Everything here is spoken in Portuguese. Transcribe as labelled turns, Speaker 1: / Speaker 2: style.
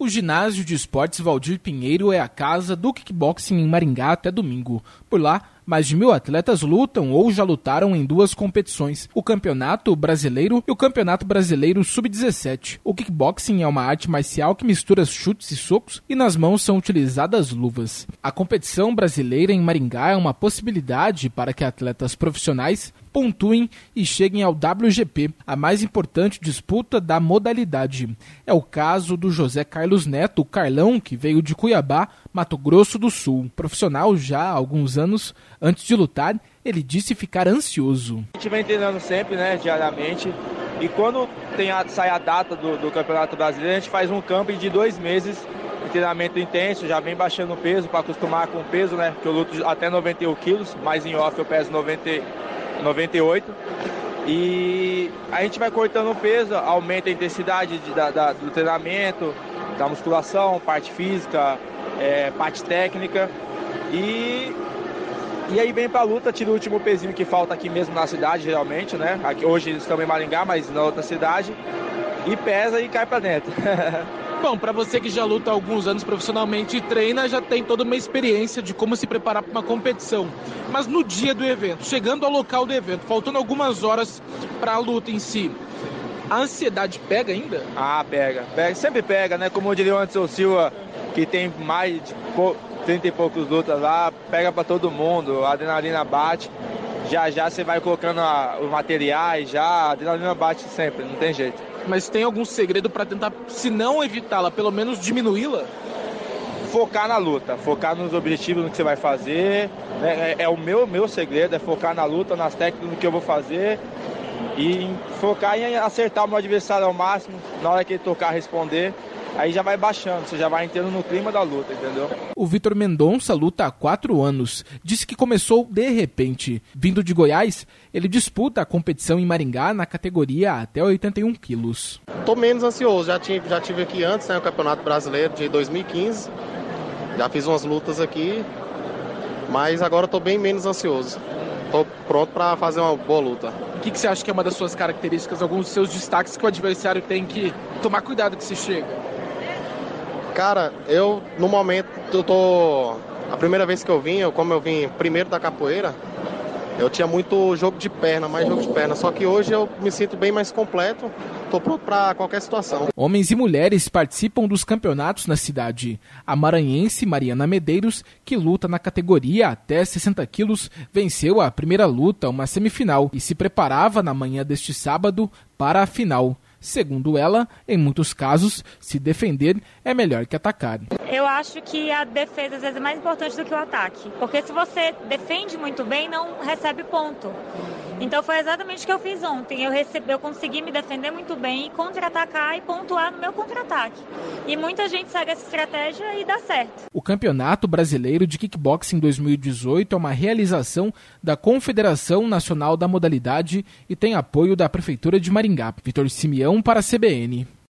Speaker 1: O ginásio de esportes Valdir Pinheiro é a casa do kickboxing em Maringá até domingo. Por lá, mais de 1.000 atletas lutam ou já lutaram em 2 competições, o Campeonato Brasileiro e o Campeonato Brasileiro Sub-17. O kickboxing é uma arte marcial que mistura chutes e socos e nas mãos são utilizadas luvas. A competição brasileira em Maringá é uma possibilidade para que atletas profissionais pontuem e cheguem ao WGP, a mais importante disputa da modalidade. É o caso do José Carlos Neto, o Carlão, que veio de Cuiabá, Mato Grosso do Sul. Profissional já há alguns anos, antes de lutar, ele disse ficar ansioso.
Speaker 2: A gente vem treinando sempre, diariamente, e quando sai a data do Campeonato Brasileiro, a gente faz um camping de 2 meses, de treinamento intenso, já vem baixando o peso para acostumar com o peso, porque eu luto até 91 quilos, mas em off eu peso 98, e a gente vai cortando o peso, aumenta a intensidade do treinamento, da musculação, parte física, parte técnica, e aí vem pra luta, tira o último pezinho que falta aqui mesmo na cidade, geralmente, Aqui, hoje estamos em Maringá, mas na outra cidade, e pesa e cai pra dentro.
Speaker 1: Bom, para você que já luta há alguns anos profissionalmente e treina, já tem toda uma experiência de como se preparar para uma competição. Mas no dia do evento, chegando ao local do evento, faltando algumas horas para a luta em si, a ansiedade pega ainda?
Speaker 2: Ah, pega. Sempre pega, Como diria o Anderson Silva, que tem mais de 30 e poucos lutas lá, pega para todo mundo, a adrenalina bate. Já você vai colocando os materiais, a adrenalina bate sempre, não tem jeito.
Speaker 1: Mas tem algum segredo para tentar, se não evitá-la, pelo menos diminuí-la?
Speaker 2: Focar na luta, focar nos objetivos, no que você vai fazer. É o meu segredo, é focar na luta, nas técnicas, no que eu vou fazer. E focar em acertar o meu adversário ao máximo, na hora que ele tocar, responder. Aí já vai baixando, você já vai entrando no clima da luta, entendeu?
Speaker 1: O Vitor Mendonça luta há 4 anos. Disse que começou de repente. Vindo de Goiás, ele disputa a competição em Maringá na categoria até 81 quilos.
Speaker 3: Estou menos ansioso, já tive aqui antes, o Campeonato Brasileiro de 2015. Já fiz umas lutas aqui, mas agora estou bem menos ansioso. Estou pronto para fazer uma boa luta.
Speaker 1: O que você acha que é uma das suas características, alguns dos seus destaques que o adversário tem que tomar cuidado que se chega?
Speaker 3: Cara, no momento, a primeira vez que eu vim, como eu vim primeiro da capoeira, eu tinha muito jogo de perna, só que hoje eu me sinto bem mais completo, estou pronto para qualquer situação.
Speaker 1: Homens e mulheres participam dos campeonatos na cidade. A maranhense Mariana Medeiros, que luta na categoria até 60 quilos, venceu a primeira luta, uma semifinal, e se preparava na manhã deste sábado para a final. Segundo ela, em muitos casos, se defender é melhor que atacar.
Speaker 4: Eu acho que a defesa às vezes é mais importante do que o ataque, porque se você defende muito bem, não recebe ponto. Então foi exatamente o que eu fiz ontem. Eu consegui me defender muito bem, contra-atacar e pontuar no meu contra-ataque. E muita gente segue essa estratégia e dá certo.
Speaker 1: O Campeonato Brasileiro de Kickboxing 2018 é uma realização da Confederação Nacional da Modalidade e tem apoio da Prefeitura de Maringá. Vitor Simeão para a CBN.